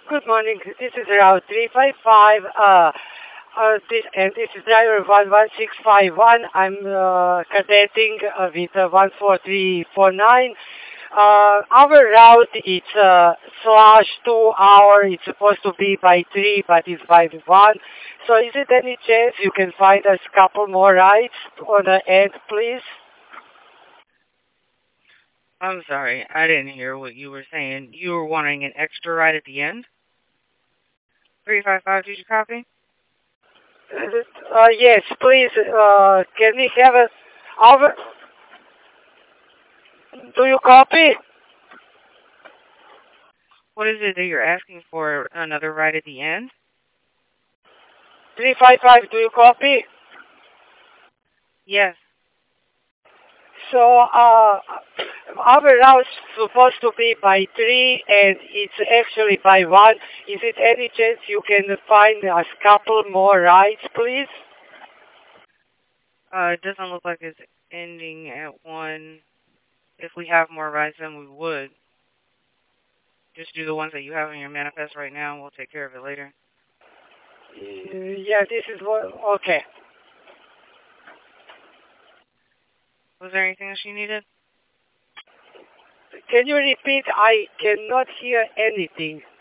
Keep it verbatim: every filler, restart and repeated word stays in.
Good morning. This is Route three five five, uh, uh, this, and this is driver one one six five one. I'm uh, cadetting uh, with uh, one four three four nine. Uh, our route is uh, slash two hour. It's supposed to be by three, but it's by one. So is it any chance you can find us a couple more rides on the end, please? I'm sorry, I didn't hear what you were saying. You were wanting an extra ride at the end? three five five, did you copy? Uh, yes, please. Uh, can we have a our? Do you copy? What is it that you're asking for, another ride at the end? three five five, do you copy? Yes. So, uh, our route's supposed to be by three, and it's actually by one. Is it any chance you can find us a couple more rides, please? Uh, it doesn't look like it's ending at one. If we have more rides, then we would. Just do the ones that you have in your manifest right now, and we'll take care of it later. Uh, yeah, this is what, okay. Was there anything else you needed? Can you repeat? I cannot hear anything.